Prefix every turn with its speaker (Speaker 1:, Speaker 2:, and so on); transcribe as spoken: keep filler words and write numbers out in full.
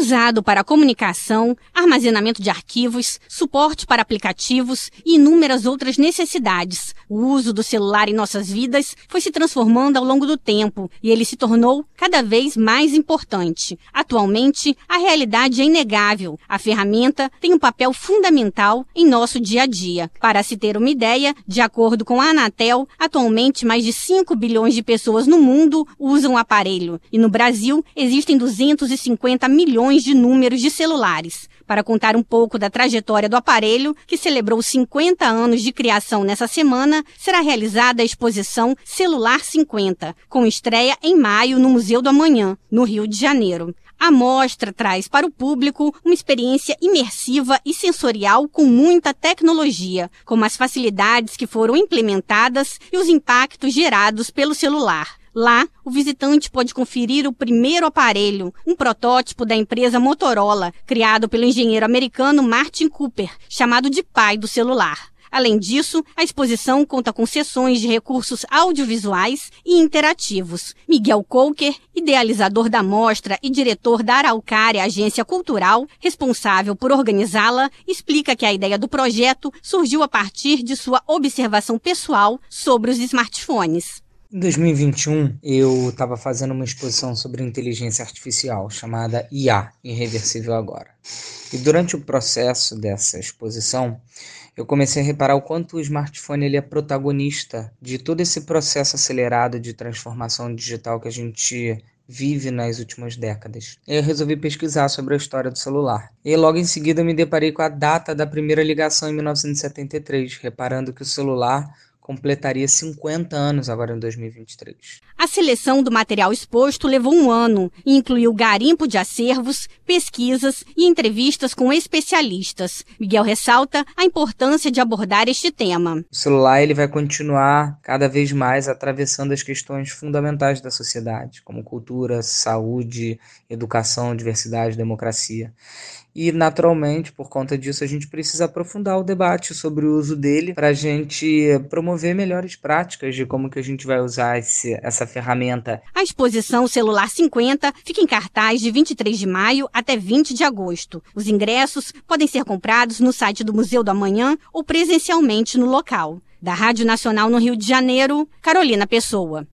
Speaker 1: usado para comunicação, armazenamento de arquivos, suporte para aplicativos e inúmeras outras necessidades. O uso do celular em nossas vidas foi se transformando ao longo do tempo e ele se tornou cada vez mais importante. Atualmente, a realidade é inegável. A ferramenta tem um papel fundamental em nosso dia a dia. Para se ter uma ideia, de acordo com a Anatel, atualmente mais de cinco bilhões de pessoas no mundo usam o aparelho e no Brasil existem duzentos e cinquenta milhões de números de celulares. Para contar um pouco da trajetória do aparelho, que celebrou cinquenta anos de criação nessa semana, será realizada a exposição Celular cinquenta, com estreia em maio no Museu do Amanhã, no Rio de Janeiro. A mostra traz para o público uma experiência imersiva e sensorial com muita tecnologia, como as facilidades que foram implementadas e os impactos gerados pelo celular. Lá, o visitante pode conferir o primeiro aparelho, um protótipo da empresa Motorola, criado pelo engenheiro americano Martin Cooper, chamado de pai do celular. Além disso, a exposição conta com sessões de recursos audiovisuais e interativos. Miguel Coker, idealizador da mostra e diretor da Araucária Agência Cultural, responsável por organizá-la, explica que a ideia do projeto surgiu a partir de sua observação pessoal sobre os smartphones.
Speaker 2: Em dois mil e vinte e um, eu estava fazendo uma exposição sobre inteligência artificial chamada I A, Irreversível Agora. E durante o processo dessa exposição, eu comecei a reparar o quanto o smartphone ele é protagonista de todo esse processo acelerado de transformação digital que a gente vive nas últimas décadas. Eu resolvi pesquisar sobre a história do celular. E logo em seguida eu me deparei com a data da primeira ligação em mil novecentos e setenta e três, reparando que o celular completaria cinquenta anos agora em dois mil e vinte e três.
Speaker 1: A seleção do material exposto levou um ano e incluiu garimpo de acervos, pesquisas e entrevistas com especialistas. Miguel ressalta a importância de abordar este tema.
Speaker 2: O celular ele vai continuar cada vez mais atravessando as questões fundamentais da sociedade, como cultura, saúde, educação, diversidade, democracia. E, naturalmente, por conta disso, a gente precisa aprofundar o debate sobre o uso dele para a gente promover melhores práticas de como que a gente vai usar esse, essa ferramenta.
Speaker 1: A exposição Celular cinquenta fica em cartaz de vinte e três de maio até vinte de agosto. Os ingressos podem ser comprados no site do Museu do Amanhã ou presencialmente no local. Da Rádio Nacional no Rio de Janeiro, Carolina Pessoa.